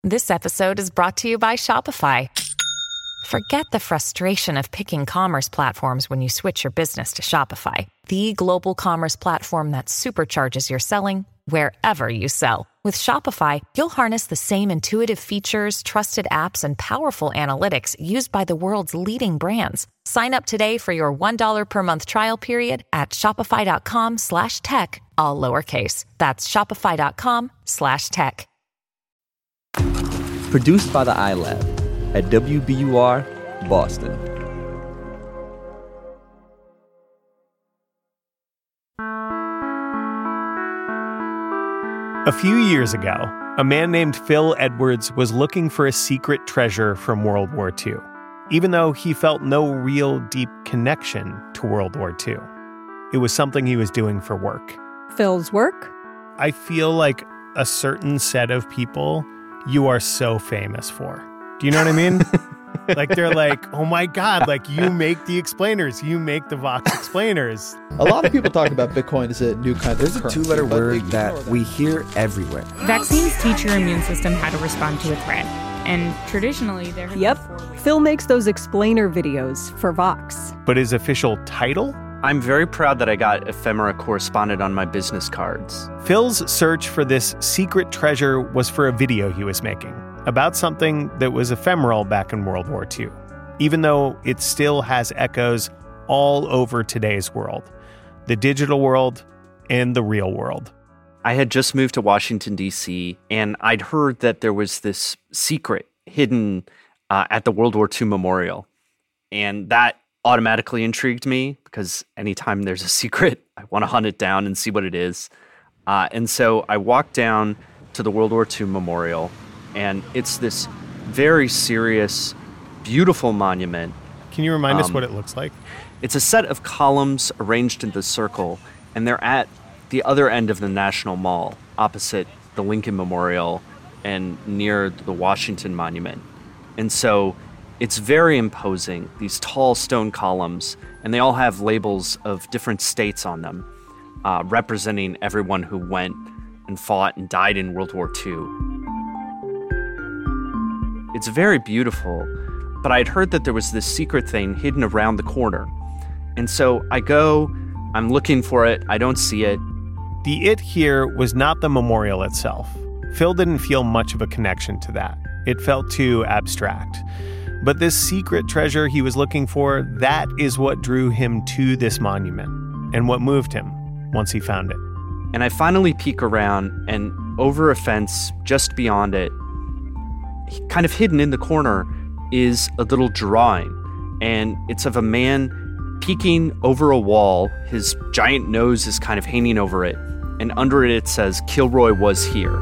This episode is brought to you by Shopify. Forget the frustration of picking commerce platforms when you switch your business to Shopify, the global commerce platform that supercharges your selling wherever you sell. With Shopify, you'll harness the same intuitive features, trusted apps, and powerful analytics used by the world's leading brands. Sign up today for your $1 per month trial period at shopify.com/tech, all lowercase. That's shopify.com/tech. Produced by the iLab at WBUR, Boston. A few years ago, a man named Phil Edwards was looking for a secret treasure from World War II, even though he felt no real deep connection to World War II. It was something he was doing for work. Phil's work? I feel like a certain set of people you are so famous for. Do you know what I mean? Like, they're like, oh my God, like, you make the explainers, you make the Vox explainers. A lot of people talk about Bitcoin as a new kind of There's a currency, two-letter but word that we hear everywhere. Vaccines teach your immune system how to respond to a threat. And traditionally, there have Yep. been 4 ways. Phil makes those explainer videos for Vox. But his official title? I'm very proud that I got ephemera correspondent on my business cards. Phil's search for this secret treasure was for a video he was making about something that was ephemeral back in World War II, even though it still has echoes all over today's world, the digital world and the real world. I had just moved to Washington, D.C., and I'd heard that there was this secret hidden at the World War II Memorial. And that automatically intrigued me because anytime there's a secret, I want to hunt it down and see what it is. And so I walked down to the World War II Memorial, and it's this very serious, beautiful monument. Can you remind us what it looks like? It's a set of columns arranged in the circle, and they're at the other end of the National Mall, opposite the Lincoln Memorial and near the Washington Monument. And so it's very imposing, these tall stone columns, and they all have labels of different states on them, representing everyone who went and fought and died in World War II. It's very beautiful, but I'd heard that there was this secret thing hidden around the corner. And so I go, I'm looking for it, I don't see it. The it here was not the memorial itself. Phil didn't feel much of a connection to that. It felt too abstract. But this secret treasure he was looking for, that is what drew him to this monument and what moved him once he found it. And I finally peek around, and over a fence just beyond it, kind of hidden in the corner, is a little drawing. And it's of a man peeking over a wall. His giant nose is kind of hanging over it. And under it, it says, "Kilroy was here."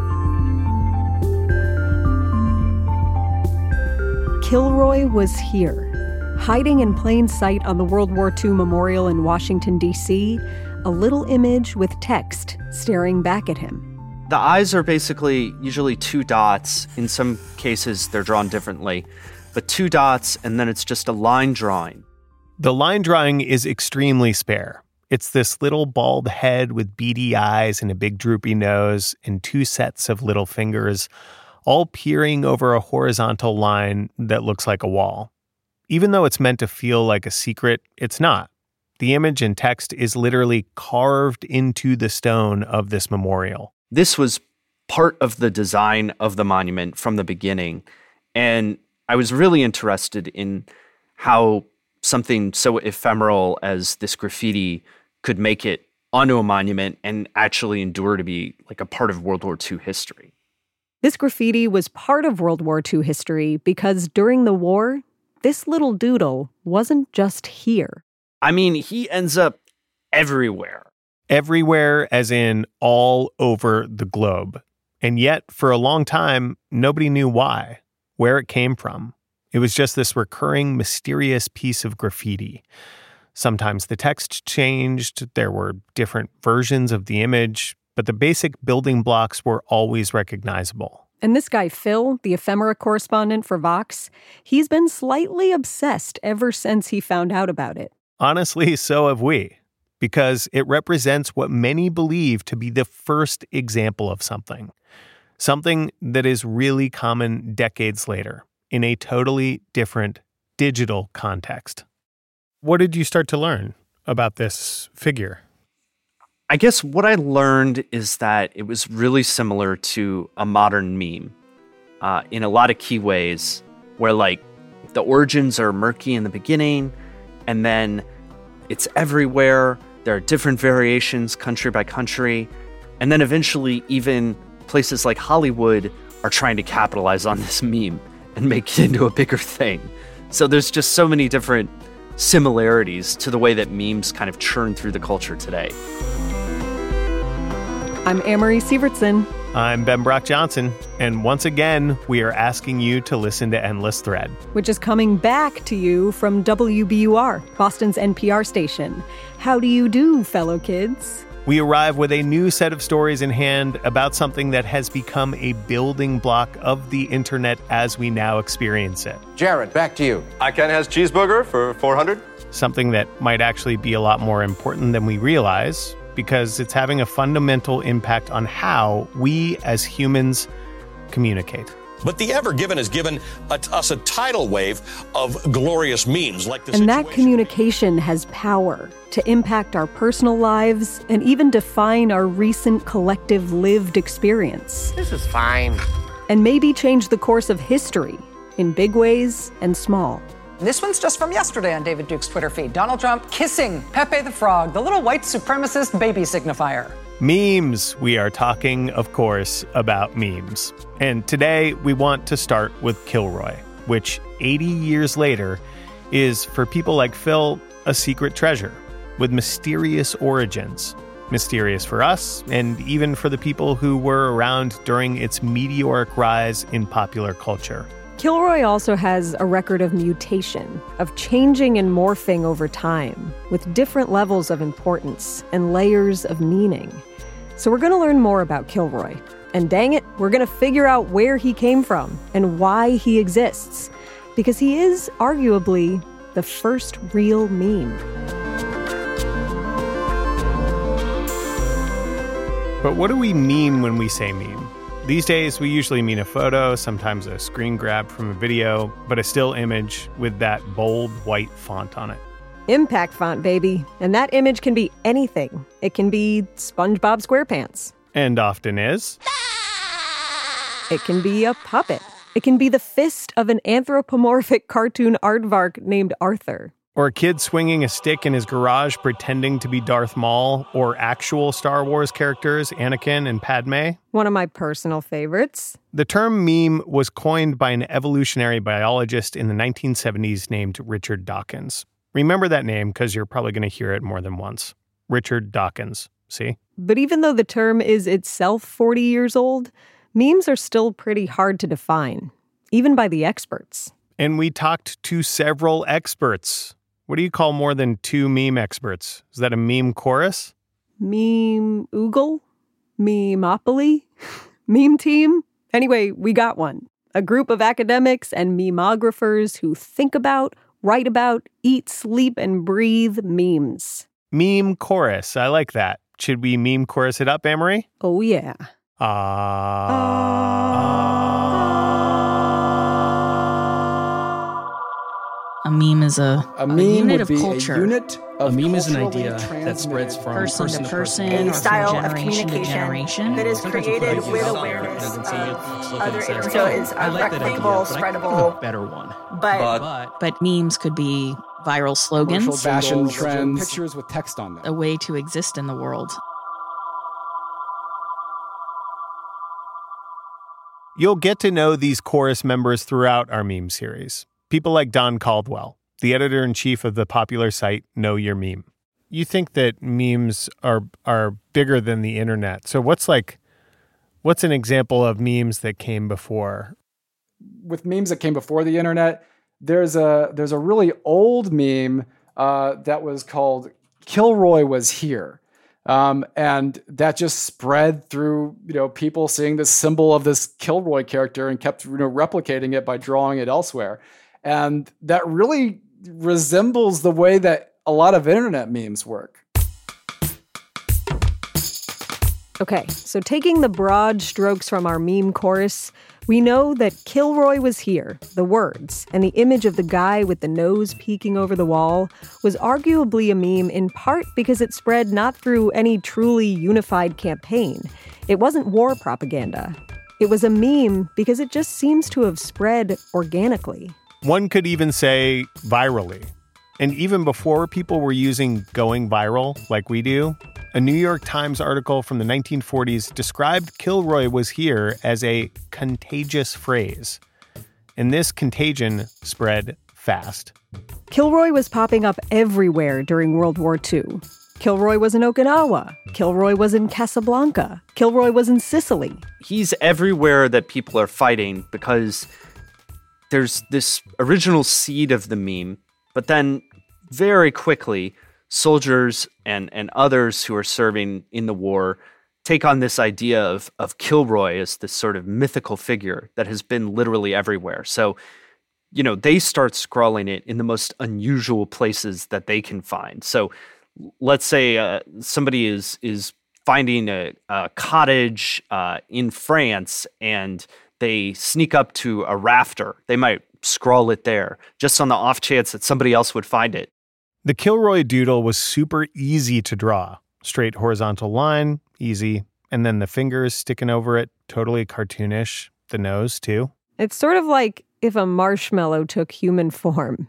Kilroy was here, hiding in plain sight on the World War II Memorial in Washington, D.C., a little image with text staring back at him. The eyes are basically usually 2 dots. In some cases, they're drawn differently. But 2 dots, and then it's just a line drawing. The line drawing is extremely spare. It's this little bald head with beady eyes and a big droopy nose and 2 sets of little fingers, all peering over a horizontal line that looks like a wall. Even though it's meant to feel like a secret, it's not. The image and text is literally carved into the stone of this memorial. This was part of the design of the monument from the beginning. And I was really interested in how something so ephemeral as this graffiti could make it onto a monument and actually endure to be like a part of World War II history. This graffiti was part of World War II history because during the war, this little doodle wasn't just here. I mean, he ends up everywhere. Everywhere, as in all over the globe. And yet, for a long time, nobody knew why, where it came from. It was just this recurring, mysterious piece of graffiti. Sometimes the text changed, there were different versions of the image, but the basic building blocks were always recognizable. And this guy, Phil, the ephemera correspondent for Vox, he's been slightly obsessed ever since he found out about it. Honestly, so have we, because it represents what many believe to be the first example of something something that is really common decades later in a totally different digital context. What did you start to learn about this figure? I guess what I learned is that it was really similar to a modern meme in a lot of key ways, where like the origins are murky in the beginning, and then it's everywhere. There are different variations country by country. And then eventually even places like Hollywood are trying to capitalize on this meme and make it into a bigger thing. So there's just so many different similarities to the way that memes kind of churn through the culture today. I'm Amory Sievertson. I'm Ben Brock Johnson, and once again, we are asking you to listen to Endless Thread, which is coming back to you from WBUR, Boston's NPR station. How do you do, fellow kids? We arrive with a new set of stories in hand about something that has become a building block of the internet as we now experience it. Jared, back to you. Ken has cheeseburger for $400. Something that might actually be a lot more important than we realize, because it's having a fundamental impact on how we as humans communicate. But the Ever Given has given us a tidal wave of glorious memes like this. And that communication has power to impact our personal lives and even define our recent collective lived experience. This is fine. And maybe change the course of history in big ways and small. This one's just from yesterday on David Duke's Twitter feed. Donald Trump kissing Pepe the Frog, the little white supremacist baby signifier. Memes. We are talking, of course, about memes. And today we want to start with Kilroy, which 80 years later is, for people like Phil, a secret treasure with mysterious origins. Mysterious for us, and even for the people who were around during its meteoric rise in popular culture. Kilroy also has a record of mutation, of changing and morphing over time, with different levels of importance and layers of meaning. So we're going to learn more about Kilroy. And dang it, we're going to figure out where he came from and why he exists. Because he is arguably the first real meme. But what do we mean when we say meme? These days, we usually mean a photo, sometimes a screen grab from a video, but a still image with that bold white font on it. Impact font, baby. And that image can be anything. It can be SpongeBob SquarePants. And often is. It can be a puppet. It can be the fist of an anthropomorphic cartoon aardvark named Arthur. Or a kid swinging a stick in his garage pretending to be Darth Maul, or actual Star Wars characters, Anakin and Padme. One of my personal favorites. The term meme was coined by an evolutionary biologist in the 1970s named Richard Dawkins. Remember that name because you're probably going to hear it more than once. Richard Dawkins, see? But even though the term is itself 40 years old, memes are still pretty hard to define, even by the experts. And we talked to several experts. What do you call more than two meme experts? Is that a meme chorus? Meme oogle? Memopoly? Meme team? Anyway, we got one. A group of academics and memographers who think about, write about, eat, sleep, and breathe memes. Meme chorus. I like that. Should we meme chorus it up, Amory? Oh, yeah. A meme is a unit of culture. A meme is an idea that spreads from person to person, a or style from of communication that is created with awareness of other areas. So it's a replicable, spreadable, better one. But memes could be viral slogans, fashion trends, pictures with text on them. A way to exist in the world. You'll get to know these chorus members throughout our meme series. People like Don Caldwell, the editor-in-chief of the popular site Know Your Meme. You think that memes are bigger than the internet. So what's an example of memes that came before? With memes that came before the internet, there's a really old meme that was called Kilroy Was Here. And that just spread through, people seeing this symbol of this Kilroy character and kept, replicating it by drawing it elsewhere. And that really resembles the way that a lot of internet memes work. Okay, so taking the broad strokes from our meme chorus, we know that Kilroy was here, the words, and the image of the guy with the nose peeking over the wall was arguably a meme in part because it spread not through any truly unified campaign. It wasn't war propaganda. It was a meme because it just seems to have spread organically. One could even say virally. And even before people were using going viral like we do, a New York Times article from the 1940s described Kilroy was here as a contagious phrase. And this contagion spread fast. Kilroy was popping up everywhere during World War II. Kilroy was in Okinawa. Kilroy was in Casablanca. Kilroy was in Sicily. He's everywhere that people are fighting because there's this original seed of the meme, but then very quickly, soldiers and others who are serving in the war take on this idea of Kilroy as this sort of mythical figure that has been literally everywhere. So, they start scrawling it in the most unusual places that they can find. So let's say somebody is finding a cottage in France and they sneak up to a rafter. They might scrawl it there just on the off chance that somebody else would find it. The Kilroy doodle was super easy to draw. Straight horizontal line, easy. And then the fingers sticking over it, totally cartoonish. The nose, too. It's sort of like if a marshmallow took human form.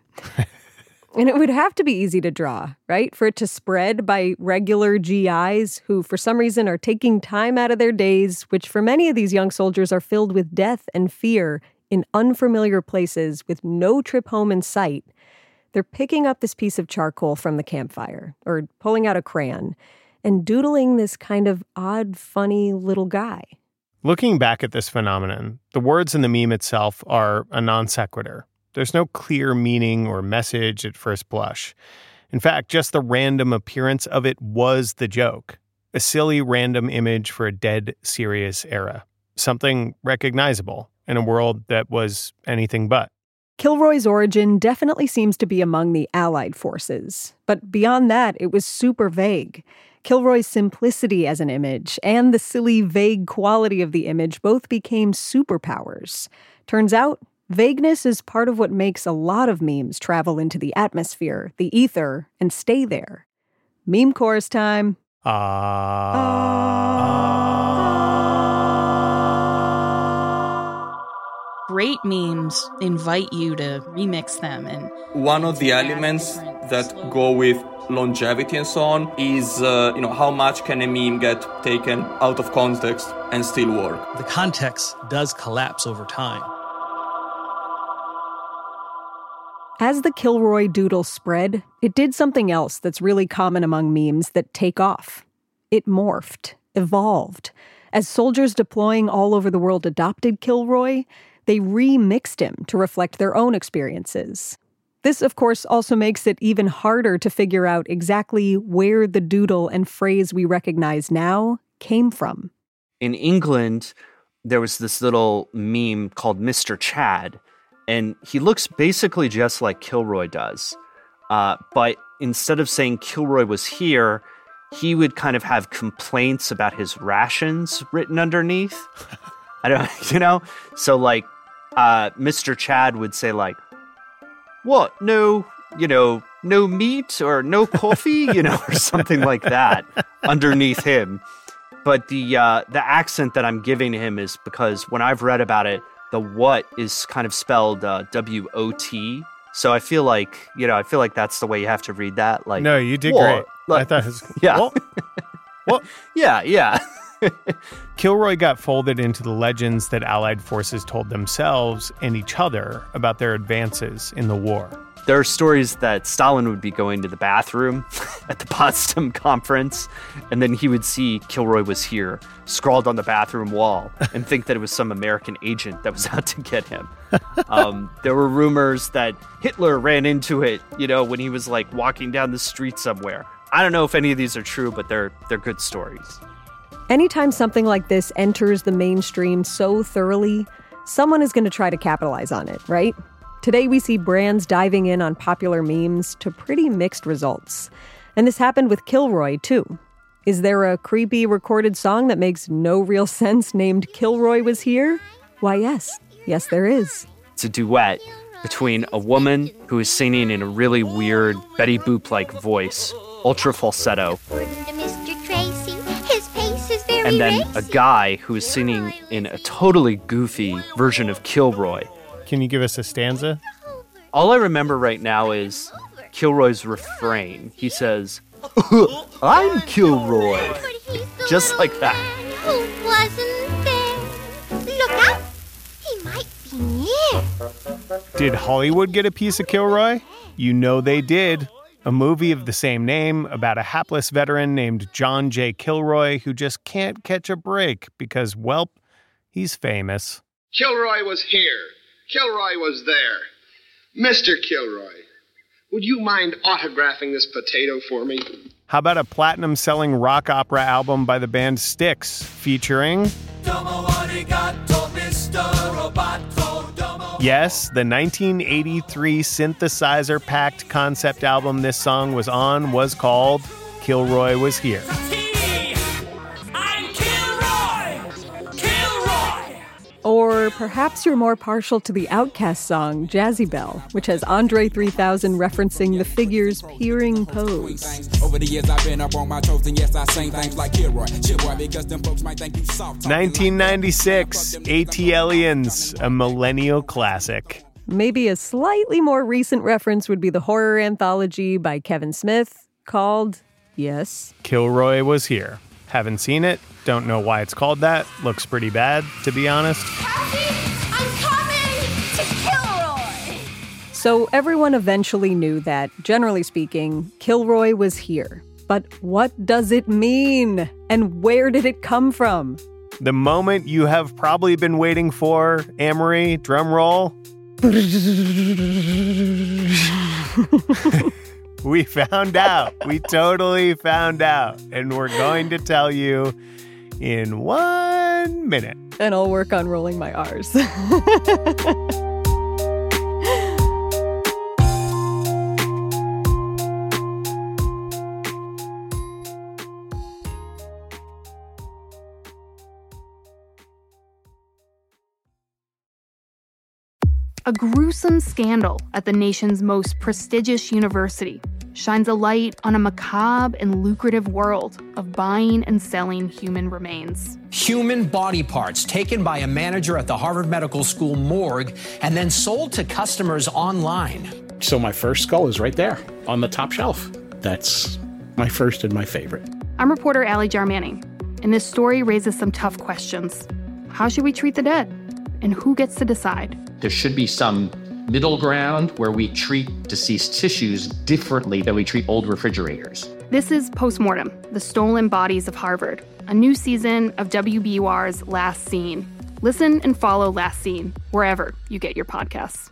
And it would have to be easy to draw, right? For it to spread by regular GIs who, for some reason, are taking time out of their days, which for many of these young soldiers are filled with death and fear in unfamiliar places with no trip home in sight. They're picking up this piece of charcoal from the campfire or pulling out a crayon and doodling this kind of odd, funny little guy. Looking back at this phenomenon, the words in the meme itself are a non sequitur. There's no clear meaning or message at first blush. In fact, just the random appearance of it was the joke. A silly random image for a dead serious era. Something recognizable in a world that was anything but. Kilroy's origin definitely seems to be among the Allied forces. But beyond that, it was super vague. Kilroy's simplicity as an image and the silly, vague quality of the image both became superpowers. Turns out, vagueness is part of what makes a lot of memes travel into the atmosphere, the ether, and stay there. Meme chorus time. Great memes invite you to remix them. And one of the elements that go with longevity and so on is, how much can a meme get taken out of context and still work? The context does collapse over time. As the Kilroy doodle spread, it did something else that's really common among memes that take off. It morphed, evolved. As soldiers deploying all over the world adopted Kilroy, they remixed him to reflect their own experiences. This, of course, also makes it even harder to figure out exactly where the doodle and phrase we recognize now came from. In England, there was this little meme called Mr. Chad, and he looks basically just like Kilroy does. But instead of saying Kilroy was here, he would kind of have complaints about his rations written underneath. So like, Mr. Chad would say like, what? No meat or no coffee, or something like that underneath him. But the accent that I'm giving him is because when I've read about it, the what is kind of spelled W-O-T. So I feel like that's the way you have to read that. Like, no, you did great. Like, I thought it was, yeah. What? Yeah. Kilroy got folded into the legends that Allied forces told themselves and each other about their advances in the war. There are stories that Stalin would be going to the bathroom at the Potsdam Conference, and then he would see Kilroy was here, scrawled on the bathroom wall, and think that it was some American agent that was out to get him. There were rumors that Hitler ran into it, when he was like walking down the street somewhere. I don't know if any of these are true, but they're good stories. Anytime something like this enters the mainstream so thoroughly, someone is going to try to capitalize on it, right? Today we see brands diving in on popular memes to pretty mixed results. And this happened with Kilroy, too. Is there a creepy recorded song that makes no real sense named Kilroy Was Here? Why, yes. Yes, there is. It's a duet between a woman who is singing in a really weird Betty Boop-like voice, ultra falsetto, and then a guy who is singing in a totally goofy version of Kilroy. Can you give us a stanza? All I remember right now is Kilroy's refrain. He says, "I'm Kilroy." Just like that. Who wasn't there? Look out! He might be near. Did Hollywood get a piece of Kilroy? You know they did. A movie of the same name about a hapless veteran named John J. Kilroy who just can't catch a break because, welp, he's famous. Kilroy was here. Kilroy was there. Mr. Kilroy, would you mind autographing this potato for me? How about a platinum-selling rock opera album by the band Styx featuring... Yes, the 1983 synthesizer-packed concept album this song was on was called Kilroy Was Here. Or perhaps you're more partial to the Outkast song, Jazzy Belle, which has Andre 3000 referencing the Figure's peering pose. Over the years I've been up on my toes, and yes, I sing things like Kilroy, because them folks might think you soft. 1996, ATLiens, a millennial classic. Maybe a slightly more recent reference would be the horror anthology by Kevin Smith called, yes, Kilroy Was Here. Haven't seen it. Don't know why it's called that. Looks pretty bad, to be honest. I'm coming to Kilroy! So everyone eventually knew that, generally speaking, Kilroy was here. But what does it mean? And where did it come from? The moment you have probably been waiting for, Amory, drum roll. We found out. We totally found out. And we're going to tell you in 1 minute. And I'll work on rolling my R's. A gruesome scandal at the nation's most prestigious university shines a light on a macabre and lucrative world of buying and selling human remains. Human body parts taken by a manager at the Harvard Medical School morgue and then sold to customers online. So my first skull is right there on the top shelf. That's my first and my favorite. I'm reporter Allie Jarmanning, and this story raises some tough questions. How should we treat the dead? And who gets to decide? There should be some middle ground where we treat deceased tissues differently than we treat old refrigerators. This is Postmortem, The Stolen Bodies of Harvard, a new season of WBUR's Last Scene. Listen and follow Last Scene wherever you get your podcasts.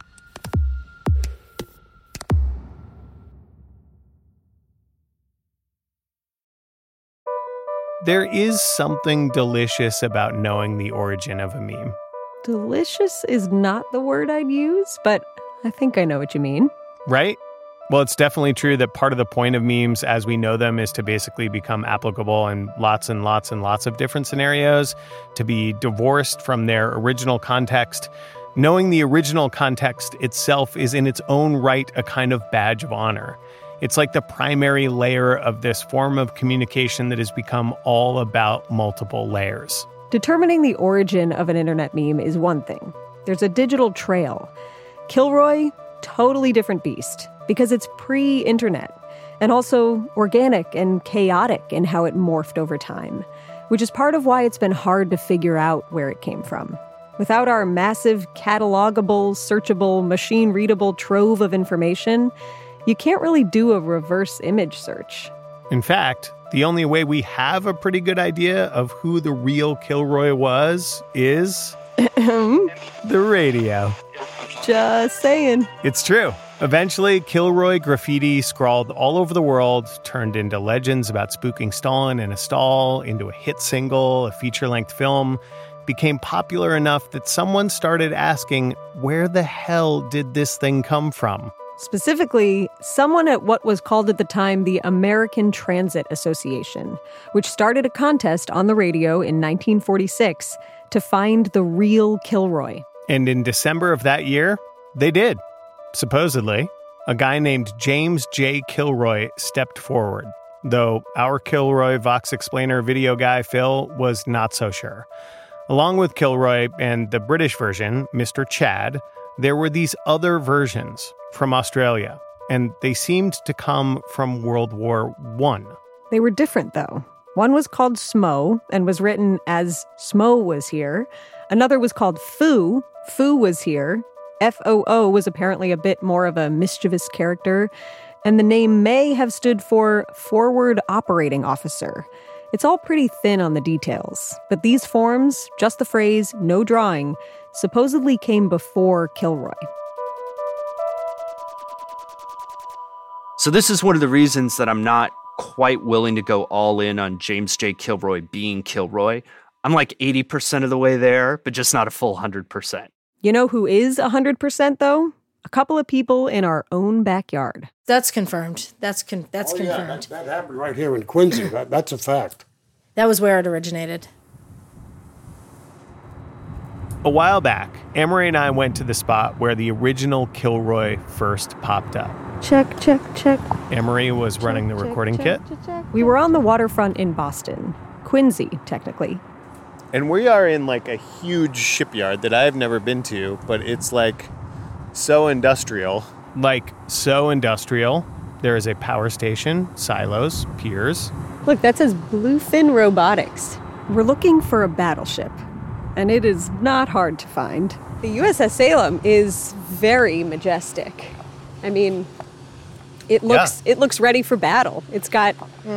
There is something delicious about knowing the origin of a meme. Delicious is not the word I'd use, but I think I know what you mean. Right? Well, it's definitely true that part of the point of memes as we know them is to basically become applicable in lots and lots and lots of different scenarios, to be divorced from their original context. Knowing the original context itself is in its own right a kind of badge of honor. It's like the primary layer of this form of communication that has become all about multiple layers. Determining the origin of an internet meme is one thing. There's a digital trail. Kilroy, totally different beast, because it's pre-internet, and also organic and chaotic in how it morphed over time, which is part of why it's been hard to figure out where it came from. Without our massive, catalogable, searchable, machine-readable trove of information, you can't really do a reverse image search. In fact, the only way we have a pretty good idea of who the real Kilroy was is the radio. Just saying. It's true. Eventually, Kilroy graffiti scrawled all over the world, turned into legends about spooking Stalin in a stall, into a hit single, a feature-length film, became popular enough that someone started asking, where the hell did this thing come from? Specifically, someone at what was called at the time the American Transit Association, which started a contest on the radio in 1946 to find the real Kilroy. And in December of that year, they did. Supposedly, a guy named James J. Kilroy stepped forward, though our Kilroy Vox Explainer video guy, Phil, was not so sure. Along with Kilroy and the British version, Mr. Chad, there were these other versions from Australia, and they seemed to come from World War I. They were different, though. One was called Smo and was written as Smo was here. Another was called Foo. Foo was here. FOO was apparently a bit more of a mischievous character. And the name may have stood for Forward Operating Officer. It's all pretty thin on the details. But these forms, just the phrase, no drawing, supposedly came before Kilroy. So this is one of the reasons that I'm not quite willing to go all in on James J. Kilroy being Kilroy. I'm like 80% of the way there, but just not a full 100%. You know who is 100% though? A couple of people in our own backyard. That's confirmed. That's confirmed. Yeah, that happened right here in Quincy. That's a fact. That was where it originated. A while back, Amory and I went to the spot where the original Kilroy first popped up. Check, check, check. Amory was running the recording kit. We were on the waterfront in Boston. Quincy, technically. And we are in like a huge shipyard that I've never been to, but it's like so industrial. Like so industrial. There is a power station, silos, piers. Look, that says Bluefin Robotics. We're looking for a battleship, and it is not hard to find. The USS Salem is very majestic. I mean, it looks ready for battle. It's got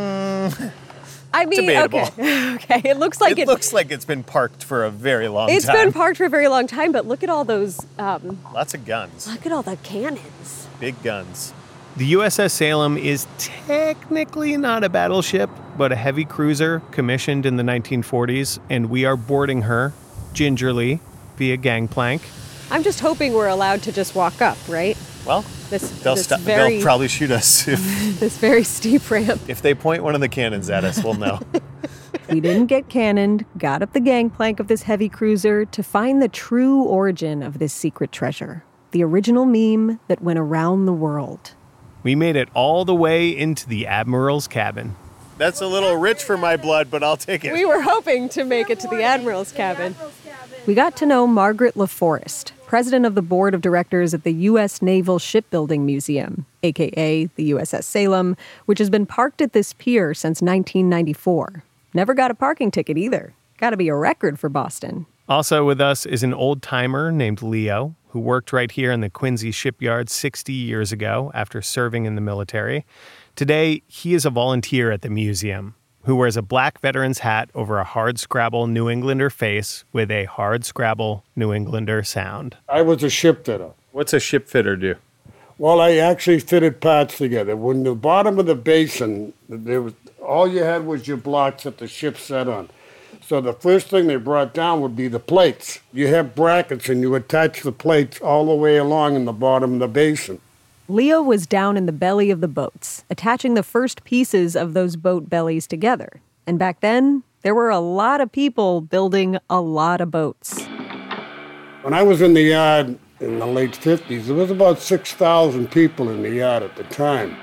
I mean, debatable. Okay. It looks like it's been parked for a very long time. It's been parked for a very long time, but look at all those lots of guns. Look at all the cannons. Big guns. The USS Salem is technically not a battleship, but a heavy cruiser commissioned in the 1940s, and we are boarding her gingerly via gangplank. I'm just hoping we're allowed to just walk up, right? Well, they'll probably shoot us. This very steep ramp. If they point one of the cannons at us, we'll know. We didn't get cannoned, got up the gangplank of this heavy cruiser to find the true origin of this secret treasure. The original meme that went around the world. We made it all the way into the Admiral's cabin. That's a little rich for my blood, but I'll take it. We were hoping to make it to the Admiral's cabin. We got to know Margaret LaForest, president of the board of directors at the U.S. Naval Shipbuilding Museum, a.k.a. the USS Salem, which has been parked at this pier since 1994. Never got a parking ticket either. Got to be a record for Boston. Also with us is an old-timer named Leo, who worked right here in the Quincy shipyard 60 years ago after serving in the military. Today, he is a volunteer at the museum who wears a black veteran's hat over a hard-scrabble New Englander face with a hard-scrabble New Englander sound. I was a ship fitter. What's a ship fitter do? Well, I actually fitted parts together. When the bottom of the basin, all you had was your blocks that the ship sat on. So the first thing they brought down would be the plates. You have brackets and you attach the plates all the way along in the bottom of the basin. Leo was down in the belly of the boats, attaching the first pieces of those boat bellies together. And back then, there were a lot of people building a lot of boats. When I was in the yard in the late 50s, there was about 6,000 people in the yard at the time.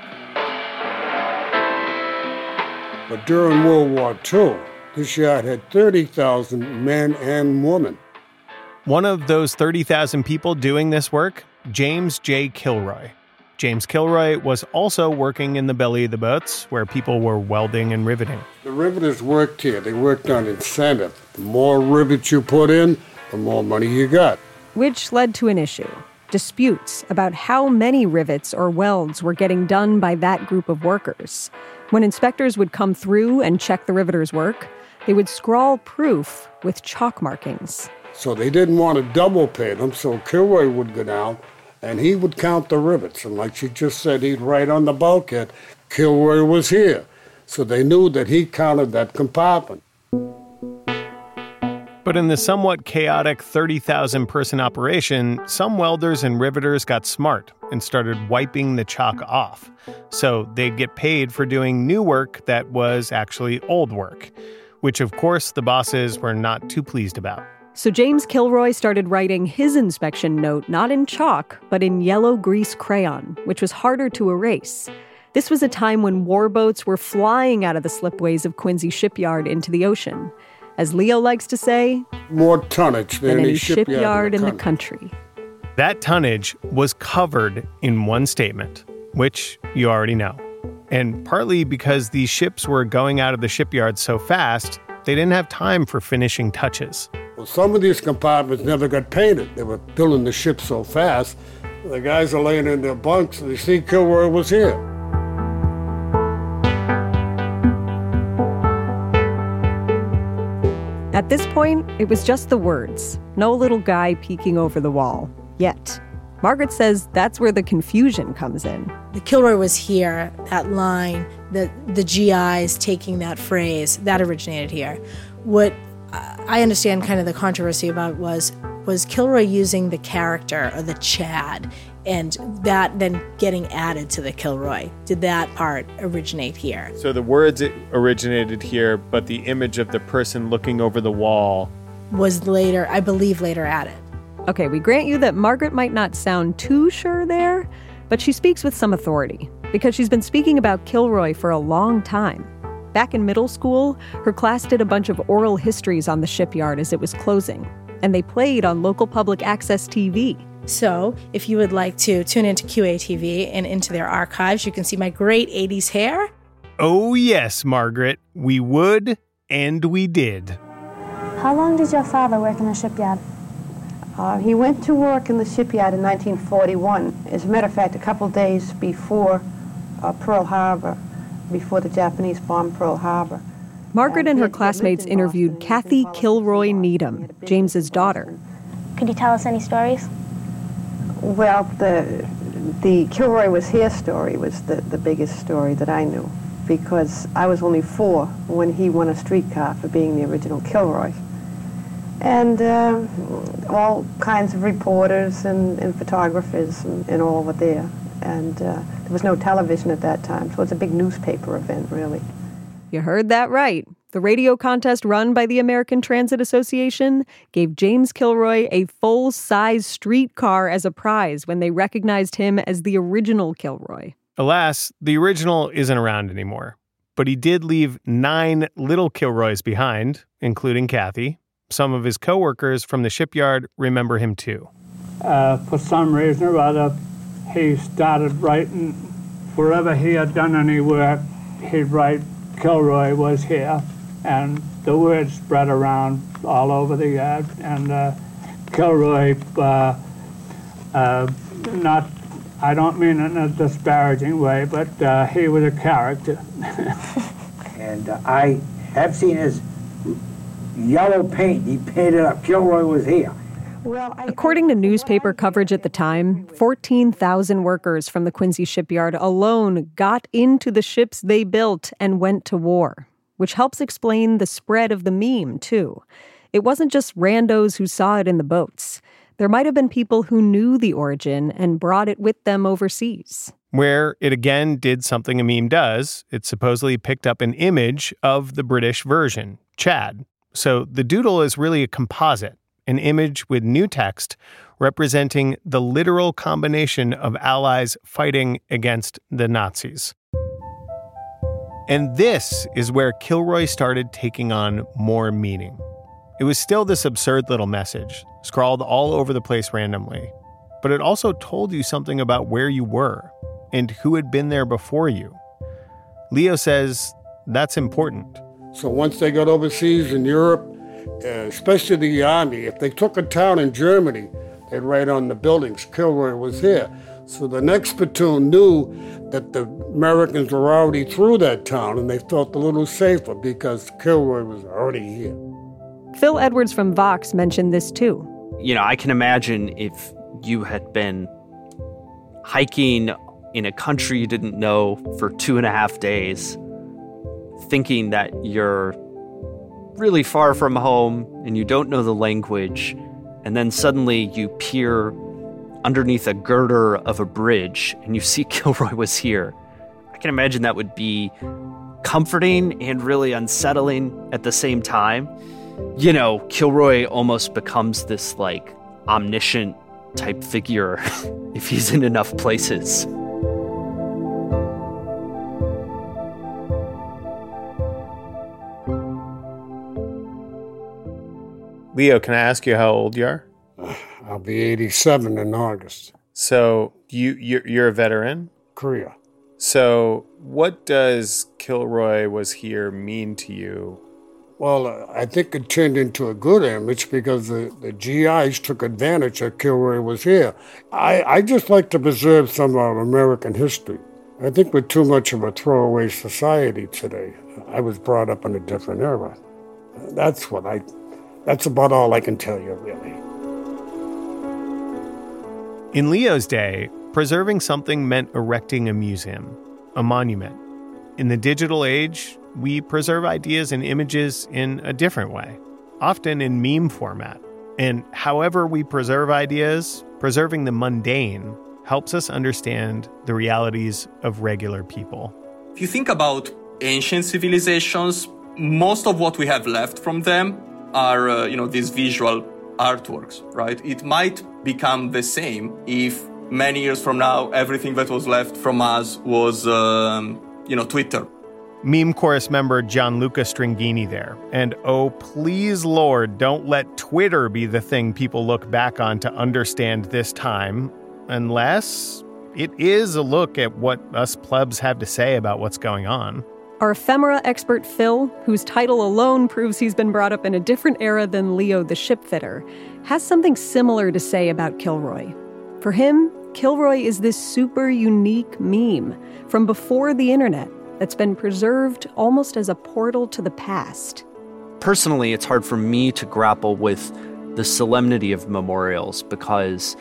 But during World War II, this yard had 30,000 men and women. One of those 30,000 people doing this work, James J. Kilroy. James Kilroy was also working in the belly of the boats where people were welding and riveting. The riveters worked here. They worked on incentive. The more rivets you put in, the more money you got. Which led to an issue. Disputes about how many rivets or welds were getting done by that group of workers. When inspectors would come through and check the riveters' work, they would scrawl proof with chalk markings. So they didn't want to double pay them, so Kilroy would go down and he would count the rivets. And like she just said, he'd write on the bulkhead, Kilroy was here. So they knew that he counted that compartment. But in the somewhat chaotic 30,000-person operation, some welders and riveters got smart and started wiping the chalk off. So they'd get paid for doing new work that was actually old work, which of course the bosses were not too pleased about. So James Kilroy started writing his inspection note not in chalk, but in yellow grease crayon, which was harder to erase. This was a time when warboats were flying out of the slipways of Quincy Shipyard into the ocean. As Leo likes to say, more tonnage than any shipyard in the country. That tonnage was covered in one statement, which you already know. And partly because these ships were going out of the shipyard so fast, they didn't have time for finishing touches. Well, some of these compartments never got painted. They were building the ship so fast. The guys are laying in their bunks and they see Kilroy was here. At this point, it was just the words. No little guy peeking over the wall. Yet. Margaret says that's where the confusion comes in. The Kilroy was here, that line, the GIs taking that phrase, that originated here. What I understand kind of the controversy about was Kilroy using the character or the Chad and that then getting added to the Kilroy. Did that part originate here? So the words originated here, but the image of the person looking over the wall was later, I believe, later added. Okay, we grant you that Margaret might not sound too sure there, but she speaks with some authority because she's been speaking about Kilroy for a long time. Back in middle school, her class did a bunch of oral histories on the shipyard as it was closing, and they played on local public access TV. So, if you would like to tune into QATV and into their archives, you can see my great 80s hair. Oh yes, Margaret, we would, and we did. How long did your father work in the shipyard? He went to work in the shipyard in 1941. As a matter of fact, a couple days before Pearl Harbor, before the Japanese bombed Pearl Harbor. Margaret and her classmates interviewed Kathy Kilroy Needham, James's daughter. Could you tell us any stories? Well, the Kilroy was here story was the biggest story that I knew, because I was only 4 when he won a streetcar for being the original Kilroy. And all kinds of reporters and photographers and all were there. And there was no television at that time, so it's a big newspaper event, really. You heard that right. The radio contest run by the American Transit Association gave James Kilroy a full-size streetcar as a prize when they recognized him as the original Kilroy. Alas, the original isn't around anymore. But he did leave 9 little Kilroys behind, including Kathy. Some of his co-workers from the shipyard remember him too. For some reason or other, he started writing, wherever he had done any work, he'd write, Kilroy was here. And the word spread around all over the yard. And Kilroy, not, I don't mean in a disparaging way, but he was a character. And I have seen his yellow paint. He painted up, Kilroy was here. According to newspaper coverage at the time, 14,000 workers from the Quincy shipyard alone got into the ships they built and went to war, which helps explain the spread of the meme, too. It wasn't just randos who saw it in the boats. There might have been people who knew the origin and brought it with them overseas. Where it again did something a meme does. It supposedly picked up an image of the British version, Chad. So the doodle is really a composite, an image with new text representing the literal combination of allies fighting against the Nazis. And this is where Kilroy started taking on more meaning. It was still this absurd little message, scrawled all over the place randomly, but it also told you something about where you were and who had been there before you. Leo says that's important. So once they got overseas in Europe, especially the Army, if they took a town in Germany, they'd write on the buildings, Kilroy was here. So the next platoon knew that the Americans were already through that town, and they felt a little safer because Kilroy was already here. Phil Edwards from Vox mentioned this too. You know, I can imagine if you had been hiking in a country you didn't know for 2.5 days, thinking that your really far from home and you don't know the language, and then suddenly you peer underneath a girder of a bridge and you see Kilroy was here. I can imagine that would be comforting and really unsettling at the same time. You know, Kilroy almost becomes this like omniscient type figure if he's in enough places. Leo, can I ask you how old you are? I'll be 87 in August. So you're a veteran? Korea. So what does Kilroy was here mean to you? Well, I think it turned into a good image because the GIs took advantage that Kilroy was here. I just like to preserve some of our American history. I think we're too much of a throwaway society today. I was brought up in a different era. That's about all I can tell you, really. In Leo's day, preserving something meant erecting a museum, a monument. In the digital age, we preserve ideas and images in a different way, often in meme format. And however we preserve ideas, preserving the mundane helps us understand the realities of regular people. If you think about ancient civilizations, most of what we have left from them are, these visual artworks, right? It might become the same if many years from now, everything that was left from us was, Twitter. Meme chorus member Gianluca Stringini there. And oh, please, Lord, don't let Twitter be the thing people look back on to understand this time, unless it is a look at what us plebs have to say about what's going on. Our ephemera expert Phil, whose title alone proves he's been brought up in a different era than Leo the shipfitter, has something similar to say about Kilroy. For him, Kilroy is this super unique meme from before the internet that's been preserved almost as a portal to the past. Personally, it's hard for me to grapple with the solemnity of memorials because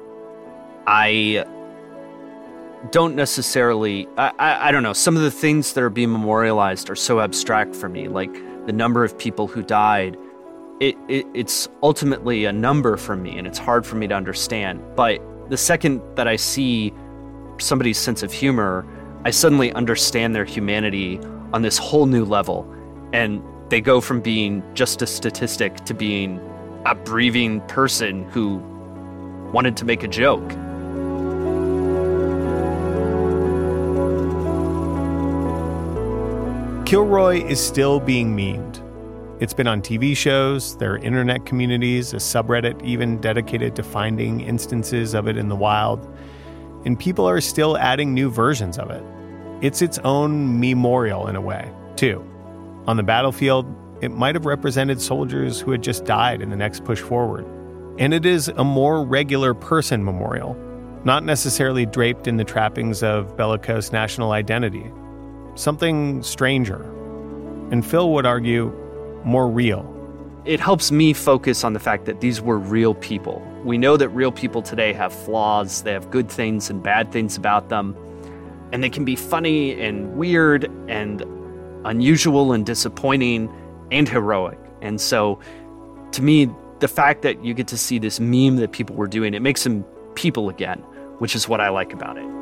I don't necessarily, I don't know, some of the things that are being memorialized are so abstract for me, like the number of people who died. It's ultimately a number for me, and it's hard for me to understand. But the second that I see somebody's sense of humor, I suddenly understand their humanity on this whole new level. And they go from being just a statistic to being a breathing person who wanted to make a joke. Kilroy is still being memed. It's been on TV shows, there are internet communities, a subreddit even dedicated to finding instances of it in the wild, and people are still adding new versions of it. It's its own memorial in a way, too. On the battlefield, it might have represented soldiers who had just died in the next push forward. And it is a more regular person memorial, not necessarily draped in the trappings of bellicose national identity. Something stranger, and Phil would argue, more real. It helps me focus on the fact that these were real people. We know that real people today have flaws, they have good things and bad things about them, and they can be funny and weird and unusual and disappointing and heroic. And so, to me, the fact that you get to see this meme that people were doing, it makes them people again, which is what I like about it.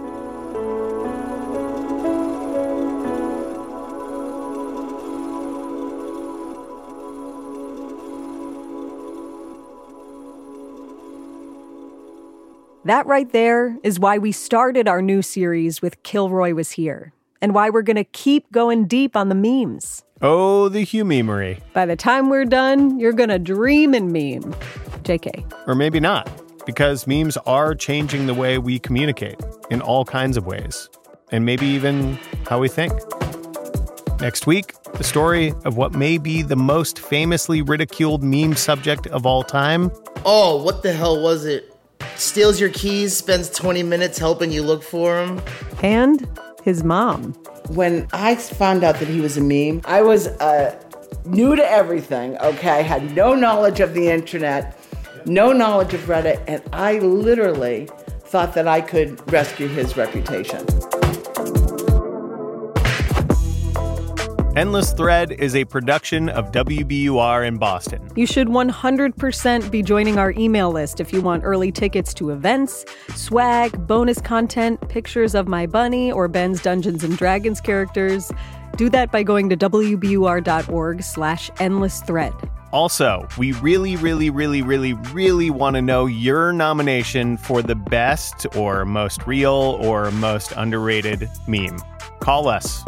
That right there is why we started our new series with Kilroy Was Here, and why we're going to keep going deep on the memes. Oh, the humemery. By the time we're done, you're going to dream and meme. JK. Or maybe not, because memes are changing the way we communicate in all kinds of ways, and maybe even how we think. Next week, the story of what may be the most famously ridiculed meme subject of all time. Oh, what the hell was it? Steals your keys, spends 20 minutes helping you look for them. And his mom. When I found out that he was a meme, I was new to everything, okay? I had no knowledge of the internet, no knowledge of Reddit, and I literally thought that I could rescue his reputation. Endless Thread is a production of WBUR in Boston. You should 100% be joining our email list if you want early tickets to events, swag, bonus content, pictures of my bunny or Ben's Dungeons & Dragons characters. Do that by going to wbur.org/endlessthread. Also, we really want to know your nomination for the best or most real or most underrated meme. Call us,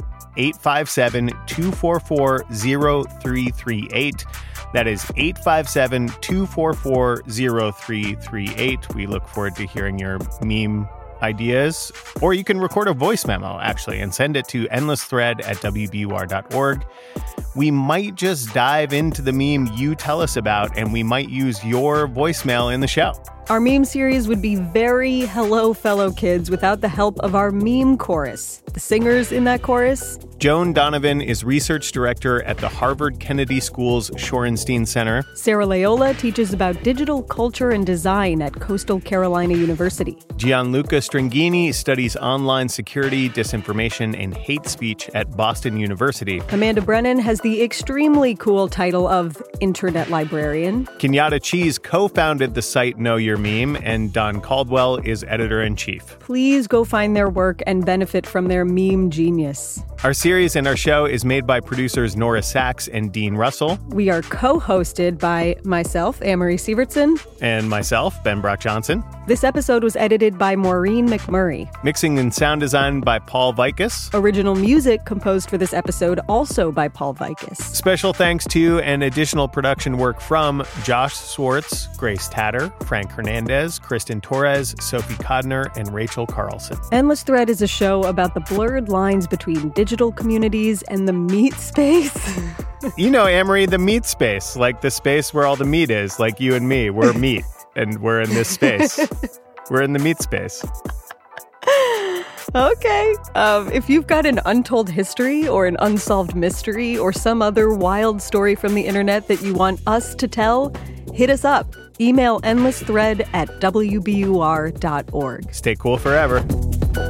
857-244-0338. That is 857-244-0338. We look forward to hearing your meme ideas. Or you can record a voice memo, actually, and send it to endlessthread@wbur.org. We might just dive into the meme you tell us about, and we might use your voicemail in the show. Our meme series would be very hello, fellow kids, without the help of our meme chorus. The singers in that chorus? Joan Donovan is research director at the Harvard Kennedy School's Shorenstein Center. Sarah Leola teaches about digital culture and design at Coastal Carolina University. Gianluca Stringini studies online security, disinformation, and hate speech at Boston University. Amanda Brennan has the extremely cool title of Internet Librarian. Kenyatta Cheese co-founded the site Know Your Meme, and Don Caldwell is editor-in-chief. Please go find their work and benefit from their meme genius. Our series and our show is made by producers Nora Sachs and Dean Russell. We are co-hosted by myself, Amory Sievertson. And myself, Ben Brock Johnson. This episode was edited by Maureen McMurray. Mixing and sound design by Paul Vicus. Original music composed for this episode also by Paul Vicus. Special thanks to and additional production work from Josh Swartz, Grace Tatter, Frank Hernandez, Kristen Torres, Sophie Kodner, and Rachel Carlson. Endless Thread is a show about the blurred lines between digital communities and the meat space. You know, Amory, the meat space, like the space where all the meat is, like you and me. We're meat, and we're in this space. We're in the meat space. Okay. If you've got an untold history or an unsolved mystery or some other wild story from the internet that you want us to tell, hit us up. Email endlessthread@wbur.org. Stay cool forever.